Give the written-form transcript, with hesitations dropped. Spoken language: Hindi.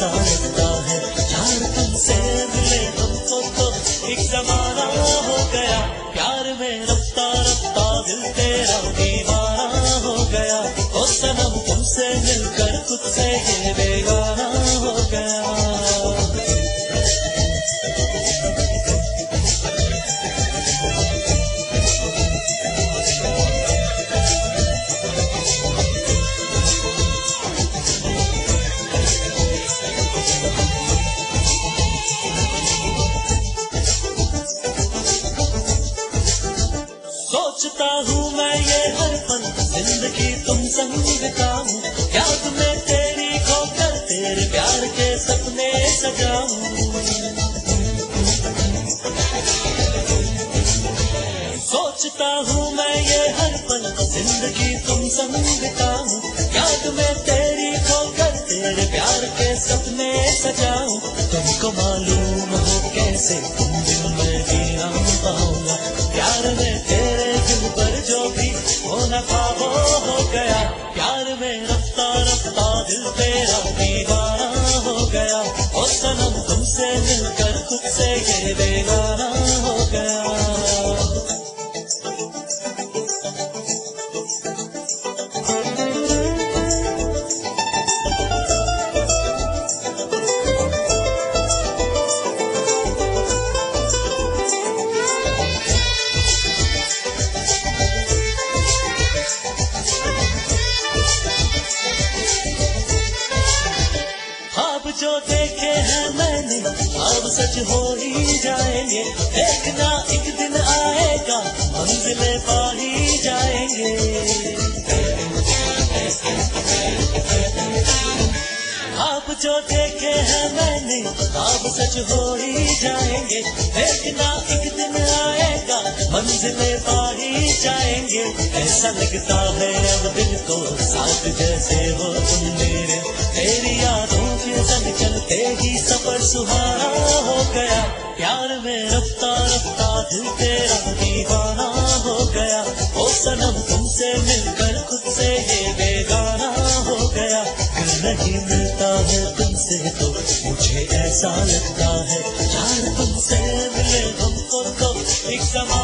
ऐसा लगता है यार तुमसे मिले हमको तो एक जमाना हो गया। प्यार में रफ्ता रफ्ता दिल तेरा दीवाना हो गया। ओ सनम तुमसे मिलकर खुद से ये बेगाना हो गया। सोचता हूँ मैं ये हर पल जिंदगी तुम संग बिताऊं। याद में तेरी खोकर तेरे प्यार के सपने सजाऊं। सोचता हूँ मैं ये हर पल जिंदगी तुम संग बिताऊं। याद में तेरी खोकर तेरे प्यार के सपने सजाऊं। तुमको मालूम हो कैसे तुम दिल में जीना पाऊंगा। प्यार में तेरे दिल पर जो भी होना था वो हो गया। प्यार में रफ्ता रफ्ता दिल तेरा दीवाना हो गया। ओ सनम तुमसे मिलकर खुद से ये बेगाना हो गया। जो देखे हैं मैंने अब सच हो ही जाएंगे। देखना एक दिन आएगा मंजिलें पा ही जाएंगे। आप जो देखे हैं मैंने अब सच हो ही जाएंगे। देखना एक दिन आएगा मंजिलें पा ही जाएंगे। ऐसा लगता है अब दिल को साथ जैसे हो तुम मेरे। तेरी यादों के संग चलते ही सफर सुहाना हो गया। प्यार में रफ्ता रफ्ता दिल तेरा दीवाना हो गया। ओ सनम तुमसे मिलकर खुद से ये बेगाना हो गया। दिल नहीं मिलता है तुमसे तो मुझे ऐसा लगता है यार तुमसे मिले हमको तो एक समा